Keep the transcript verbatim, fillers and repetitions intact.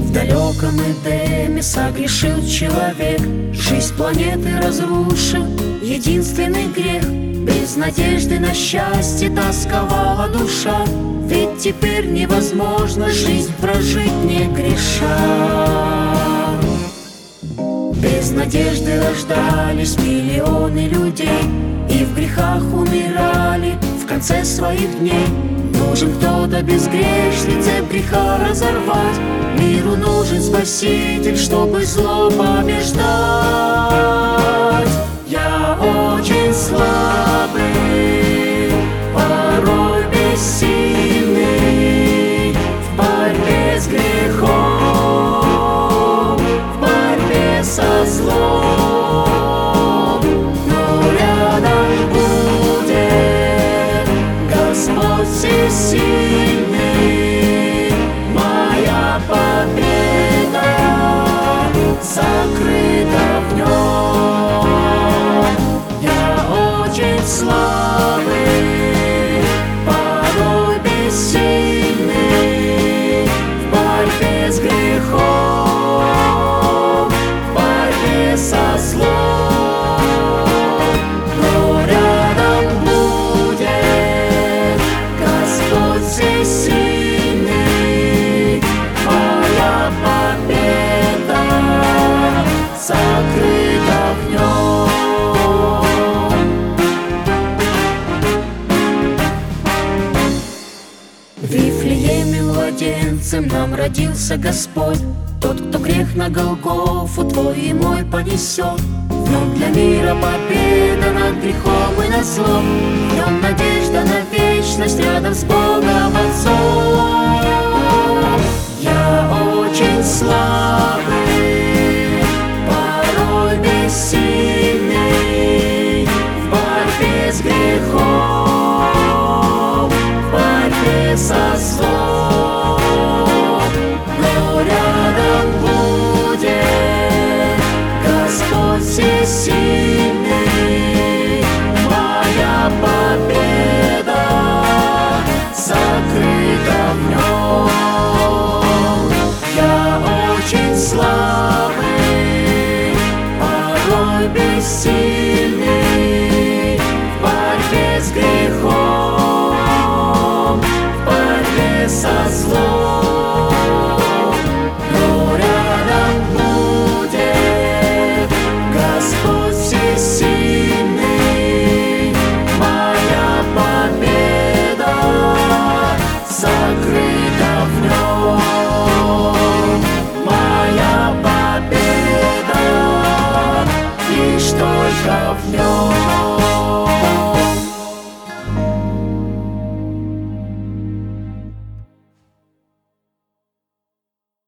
В далеком Эдеме согрешил человек, жизнь планеты разрушил единственный грех. Без надежды на счастье тосковала душа, ведь теперь невозможно жизнь прожить не греша. Без надежды рождались миллионы людей и в грехах умирали в конце своих дней. Нужен кто-то безгрешный цепь греха разорвать. Миру нужен Спаситель, чтобы зло побеждать. Я очень слабый, порой бессильный в борьбе с грехом, в борьбе со злом. Но рядом будет Господь всесильный, моя победа закрыта в нем. Я очень слабый, порой бессильный в борьбе с грехом, в борьбе со злом. Но рядом будет Господь всесильный, моя победа закрыта в нем. В Вифлееме младенцем нам родился Господь, тот, кто грех на Голгофу твой и мой понесет. В нем для мира победа над грехом и над злом, в нем надежда на вечность рядом с Богом Отцом. Я очень слабый, порой бессильный в борьбе с грехом, в борьбе со злом. Но рядом будет Господь всесильный, моя победа закрыта в нем. Я очень слабый, порой бессильный